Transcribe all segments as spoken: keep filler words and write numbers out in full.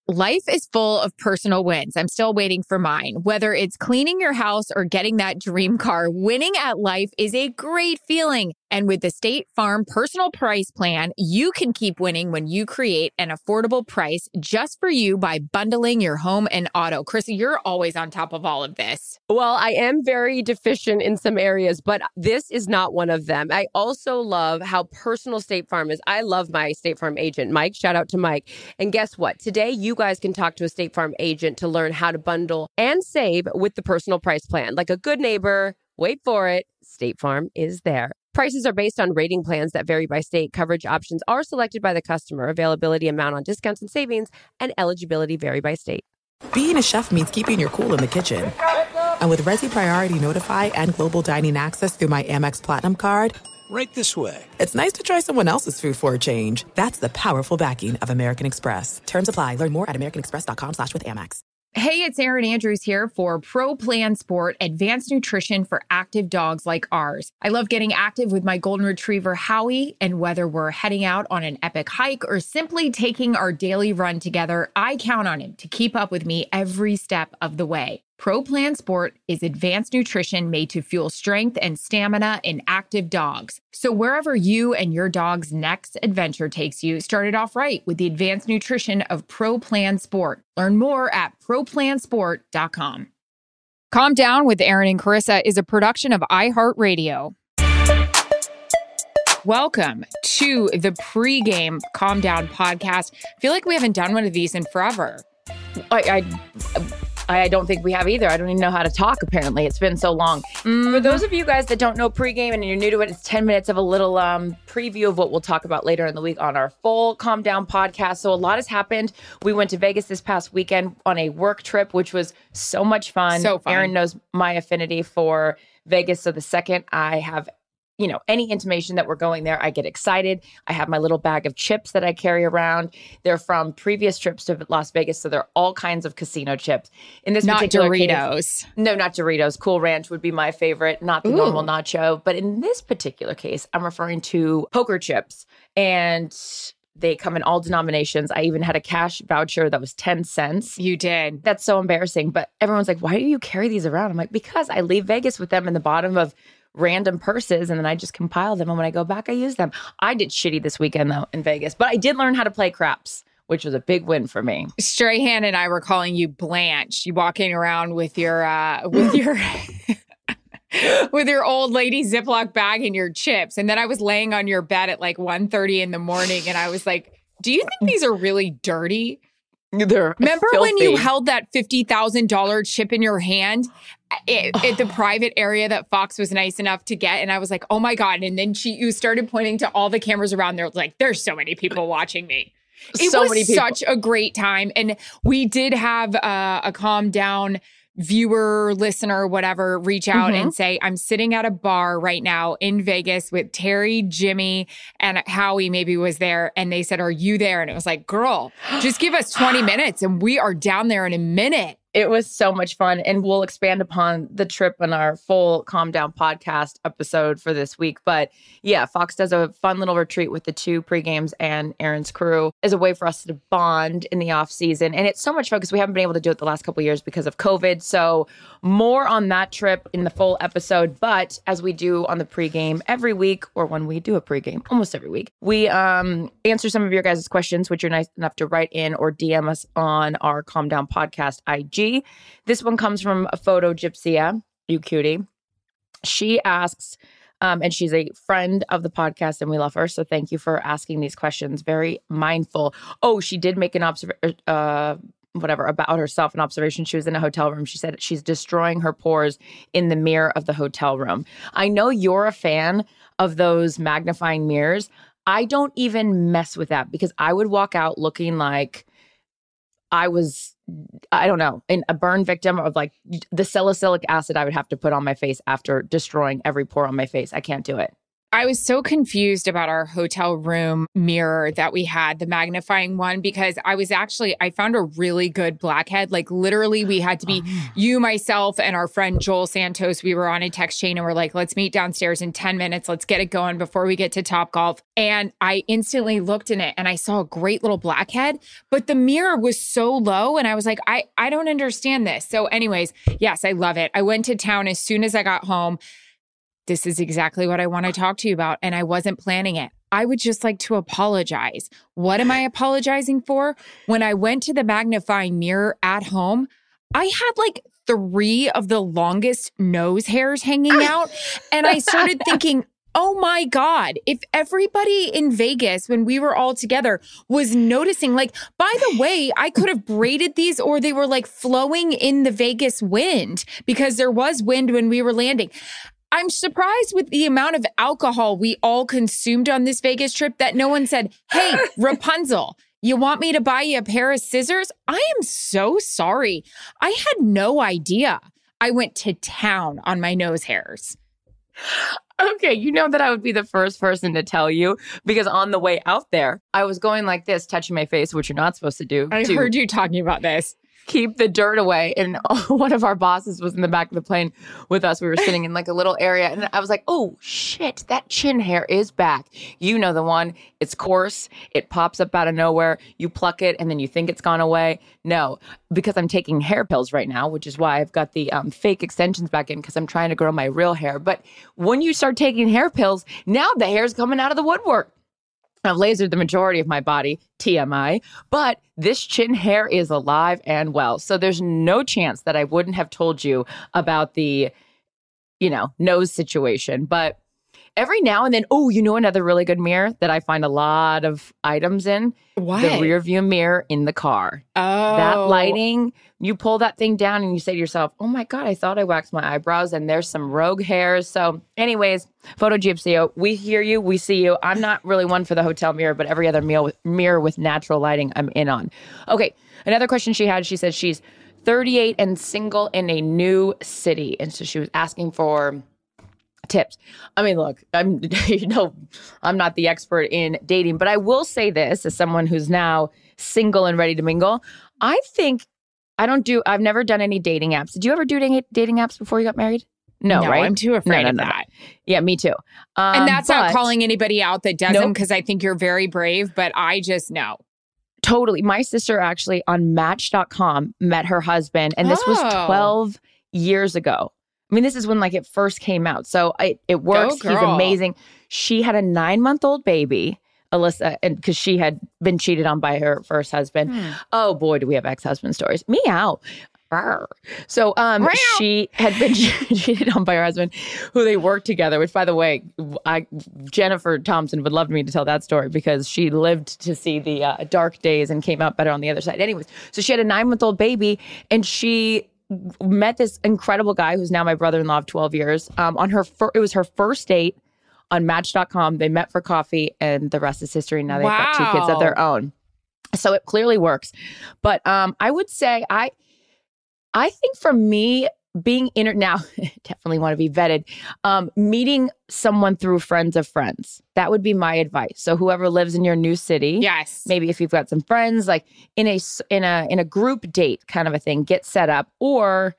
Life is full of personal wins. I'm still waiting for mine. Whether it's cleaning your house or getting that dream car, winning at life is a great feeling. And with the State Farm Personal Price Plan, you can keep winning when you create an affordable price just for you by bundling your home and auto. Krissy, you're always on top of all of this. Well, I am very deficient in some areas, but this is not one of them. I also love how personal State Farm is. I love my State Farm agent, Mike. Shout out to Mike. And guess what? Today, you guys can talk to a State Farm agent to learn how to bundle and save with the Personal Price Plan. Like a good neighbor, wait for it, State Farm is there. Prices are based on rating plans that vary by state. Coverage options are selected by the customer. Availability, amount on discounts and savings, and eligibility vary by state. Being a chef means keeping your cool in the kitchen. And with Resi Priority Notify and Global Dining Access through my Amex Platinum card, right this way. It's nice to try someone else's food for a change. That's the powerful backing of American Express. Terms apply. Learn more at americanexpress.com slash with Amex. Hey, it's Erin Andrews here for Pro Plan Sport, advanced nutrition for active dogs like ours. I love getting active with my golden retriever, Howie, and whether we're heading out on an epic hike or simply taking our daily run together, I count on him to keep up with me every step of the way. Pro Plan Sport is advanced nutrition made to fuel strength and stamina in active dogs. So wherever you and your dog's next adventure takes you, start it off right with the advanced nutrition of Pro Plan Sport. Learn more at pro plan sport dot com. Calm Down with Erin and Charissa is a production of iHeartRadio. Welcome to the pregame Calm Down podcast. I feel like we haven't done one of these in forever. I, I I don't think we have either. I don't even know how to talk, apparently. It's been so long. Mm-hmm. For those of you guys that don't know pregame and you're new to it, it's ten minutes of a little um, preview of what we'll talk about later in the week on our full Calm Down podcast. So a lot has happened. We went to Vegas this past weekend on a work trip, which was so much fun. So fun. Erin knows my affinity for Vegas. So the second I have you know, any intimation that we're going there, I get excited. I have my little bag of chips that I carry around. They're from previous trips to Las Vegas, so they're all kinds of casino chips. In this not particular Doritos. Case, no, not Doritos. Cool Ranch would be my favorite, not the Ooh. normal nacho. But in this particular case, I'm referring to poker chips. And they come in all denominations. I even had a cash voucher that was ten cents. You did. That's so embarrassing. But everyone's like, why do you carry these around? I'm like, because I leave Vegas with them in the bottom of random purses, and then I just compile them, and when I go back, I use them. I did shitty this weekend, though, in Vegas, but I did learn how to play craps, which was a big win for me. Strahan and I were calling you Blanche. You walking around with your, uh, with your... with your old lady Ziploc bag and your chips. And then I was laying on your bed at like one thirty in the morning, and I was like, do you think these are really dirty? They're Remember filthy. when you held that fifty thousand dollars chip in your hand at, at the private area that Fox was nice enough to get? And I was like, oh my God. And then she, you started pointing to all the cameras around there. Like, there's so many people watching me. It so was many people. Such a great time. And we did have uh, a Calm Down viewer, listener, whatever, reach out mm-hmm. and say, I'm sitting at a bar right now in Vegas with Terry, Jimmy, and Howie maybe was there. And they said, are you there? And it was like, girl, just give us twenty minutes and we are down there in a minute. It was so much fun. And we'll expand upon the trip in our full Calm Down podcast episode for this week. But yeah, Fox does a fun little retreat with the two pregames and Erin's crew as a way for us to bond in the off season. And it's so much fun because we haven't been able to do it the last couple of years because of COVID. So more on that trip in the full episode. But as we do on the pregame every week, or when we do a pregame almost every week, we um, answer some of your guys' questions, which you're nice enough to write in or D M us on our Calm Down podcast I G. This one comes from a photo gypsia, you cutie. She asks, um, and she's a friend of the podcast and we love her. So thank you for asking these questions. Very mindful. Oh, she did make an observation, uh, whatever, about herself, an observation. She was in a hotel room. She said she's destroying her pores in the mirror of the hotel room. I know you're a fan of those magnifying mirrors. I don't even mess with that because I would walk out looking like I was, I don't know, in a burn victim of like the salicylic acid I would have to put on my face after destroying every pore on my face. I can't do it. I was so confused about our hotel room mirror that we had, the magnifying one, because I was actually, I found a really good blackhead. Like literally we had to be, oh. you, myself, and our friend Joel Santos, we were on a text chain and we're like, let's meet downstairs in ten minutes. Let's get it going before we get to Topgolf. And I instantly looked in it and I saw a great little blackhead, but the mirror was so low. And I was like, I, I don't understand this. So anyways, yes, I love it. I went to town as soon as I got home. This is exactly what I want to talk to you about. And I wasn't planning it. I would just like to apologize. What am I apologizing for? When I went to the magnifying mirror at home, I had like three of the longest nose hairs hanging out. And I started thinking, oh my God, if everybody in Vegas, when we were all together, was noticing, like, by the way, I could have braided these or they were like flowing in the Vegas wind because there was wind when we were landing. I'm surprised with the amount of alcohol we all consumed on this Vegas trip that no one said, hey, Rapunzel, you want me to buy you a pair of scissors? I am so sorry. I had no idea. I went to town on my nose hairs. Okay, you know that I would be the first person to tell you because on the way out there, I was going like this, touching my face, which you're not supposed to do. I to heard you talking about this. Keep the dirt away. And one of our bosses was in the back of the plane with us. We were sitting in like a little area. And I was like, oh, shit, that chin hair is back. You know the one. It's coarse. It pops up out of nowhere. You pluck it and then you think it's gone away. No, because I'm taking hair pills right now, which is why I've got the um, fake extensions back in because I'm trying to grow my real hair. But when you start taking hair pills, now the hair's coming out of the woodwork. I've lasered the majority of my body, T M I, but this chin hair is alive and well. So there's no chance that I wouldn't have told you about the, you know, nose situation. But every now and then, oh, you know another really good mirror that I find a lot of items in? What? The rear view mirror in the car. Oh. That lighting, you pull that thing down and you say to yourself, oh my God, I thought I waxed my eyebrows and there's some rogue hairs. So anyways, Photo Gypsy, we hear you, we see you. I'm not really one for the hotel mirror, but every other mirror with, mirror with natural lighting I'm in on. Okay, another question she had, she said she's thirty-eight and single in a new city. And so she was asking for tips. I mean, look, I'm, you know, I'm not the expert in dating, but I will say this as someone who's now single and ready to mingle. I think I don't do, I've never done any dating apps. Did you ever do dating, dating apps before you got married? No, no, right? I'm too afraid no, no, of no, that. No. Yeah, me too. Um, and that's but, not calling anybody out that doesn't nope. because I think you're very brave, but I just know. Totally. My sister actually on Match dot com met her husband, and this oh. was twelve years ago. I mean, this is when like it first came out. So it, it works. He's amazing. She had a nine-month-old baby, Alyssa, and because she had been cheated on by her first husband. Hmm. Oh boy, do we have ex-husband stories. Meow. Arr. So um, Meow. She had been cheated on by her husband, who they worked together, which by the way, I, Jennifer Thompson would love me to tell that story because she lived to see the uh, dark days and came out better on the other side. Anyways, so she had a nine-month-old baby and she met this incredible guy who's now my brother-in-law of twelve years. Um, on her, fir- it was her first date on Match dot com. They met for coffee, and the rest is history. Now they've wow. got two kids of their own, so it clearly works. But um, I would say I, I think for me, being inter now definitely want to be vetted. Um, meeting someone through friends of friends. That would be my advice. So whoever lives in your new city, yes, maybe if you've got some friends, like in a in a in a group date kind of a thing, get set up. Or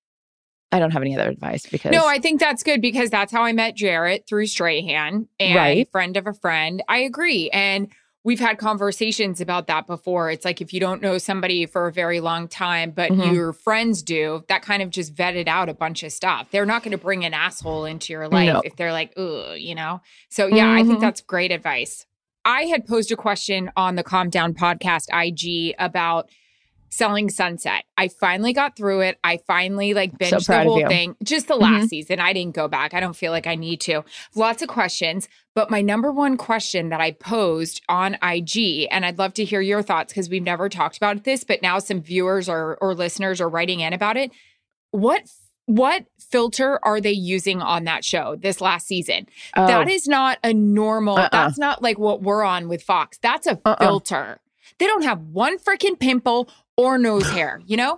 I don't have any other advice because no, I think that's good because that's how I met Jarrett through Strahan and right. friend of a friend. I agree, and we've had conversations about that before. It's like if you don't know somebody for a very long time, but mm-hmm. your friends do, that kind of just vetted out a bunch of stuff. They're not going to bring an asshole into your life no. if they're like, ugh, you know? So yeah, mm-hmm. I think that's great advice. I had posed a question on the Calm Down Podcast I G about Selling Sunset. I finally got through it. I finally like binged so the whole you. thing. Just the last mm-hmm. season. I didn't go back. I don't feel like I need to. Lots of questions. But my number one question that I posed on I G, and I'd love to hear your thoughts because we've never talked about this, but now some viewers or, or listeners are writing in about it. What What filter are they using on that show this last season? Oh. That is not a normal, uh-uh. that's not like what we're on with Fox. That's a uh-uh. filter. They don't have one freaking pimple or nose hair, you know?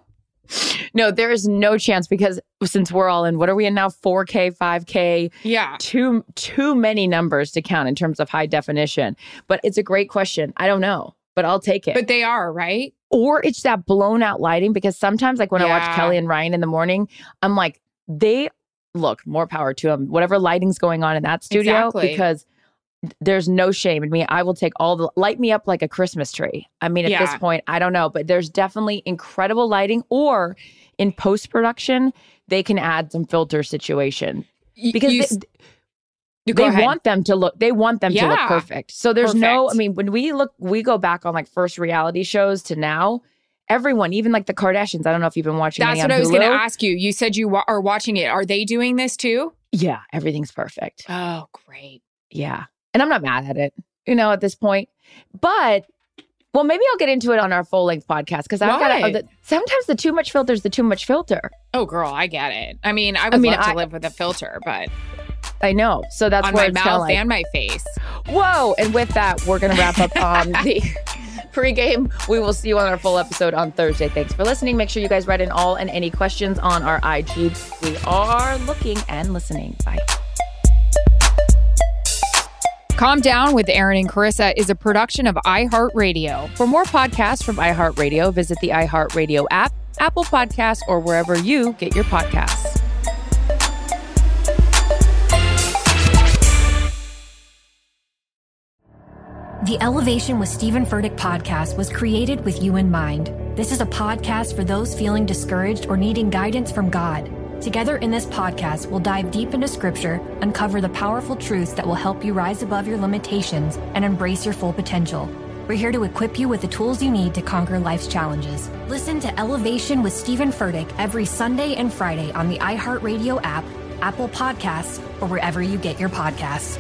No, there is no chance because since we're all in, what are we in now? four K, five K? Yeah. Too, too many numbers to count in terms of high definition. But it's a great question. I don't know, but I'll take it. But they are, right? Or it's that blown out lighting because sometimes like when Yeah. I watch Kelly and Ryan in the morning, I'm like, they look, more power to them. Whatever lighting's going on in that studio, Exactly. because there's no shame in me. I will take all the, light me up like a Christmas tree. I mean, at Yeah. this point, I don't know, but there's definitely incredible lighting, or in post-production, they can add some filter situation Y- because you they, s- you go they ahead. want them to look, they want them to look Yeah. perfect. So there's no, I Perfect. mean, when we look, we go back on like first reality shows to now, everyone, even like the Kardashians, I don't know if you've been watching That's any what on I was going to Hulu. ask you. You said you wa- are watching it. Are they doing this too? Yeah, everything's perfect. Oh, great. Yeah. And I'm not mad at it, you know, at this point. But, well, maybe I'll get into it on our full length podcast because I've got What? to, sometimes the too much filter is the too much filter. Oh, girl, I get it. I mean, I would mean, love I- to live with a filter, but I know. So that's on where my it's kind of mouth like, and my face. whoa. And with that, we're going to wrap up on the pregame. We will see you on our full episode on Thursday. Thanks for listening. Make sure you guys write in all and any questions on our I G. We are looking and listening. Bye. Calm Down with Aaron and Carissa is a production of iHeartRadio. For more podcasts from iHeartRadio, visit the iHeartRadio app, Apple Podcasts, or wherever you get your podcasts. The Elevation with Stephen Furtick podcast was created with you in mind. This is a podcast for those feeling discouraged or needing guidance from God. Together in this podcast, we'll dive deep into scripture, uncover the powerful truths that will help you rise above your limitations and embrace your full potential. We're here to equip you with the tools you need to conquer life's challenges. Listen to Elevation with Stephen Furtick every Sunday and Friday on the iHeartRadio app, Apple Podcasts, or wherever you get your podcasts.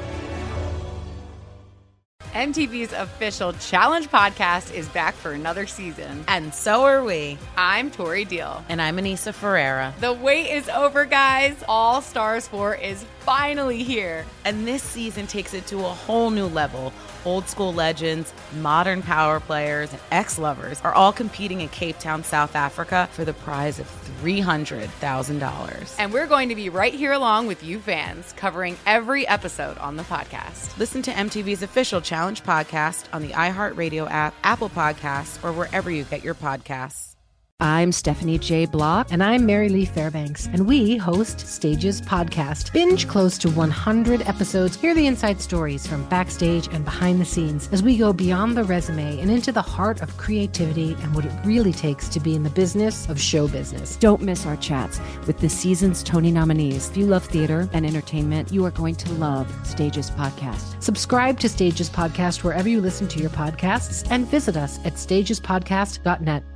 M T V's official Challenge podcast is back for another season. And so are we. I'm Tori Deal. And I'm Anissa Ferreira. The wait is over, guys. All Stars four is finally here. And this season takes it to a whole new level. Old school legends, modern power players, and ex-lovers are all competing in Cape Town, South Africa for the prize of three hundred thousand dollars. And we're going to be right here along with you fans, covering every episode on the podcast. Listen to M T V's official Challenge podcast on the iHeartRadio app, Apple Podcasts, or wherever you get your podcasts. I'm Stephanie J. Block. And I'm Mary Lee Fairbanks, and we host Stages Podcast. Binge close to one hundred episodes. Hear the inside stories from backstage and behind the scenes as we go beyond the resume and into the heart of creativity and what it really takes to be in the business of show business. Don't miss our chats with the season's Tony nominees. If you love theater and entertainment, you are going to love Stages Podcast. Subscribe to Stages Podcast wherever you listen to your podcasts and visit us at stages podcast dot net.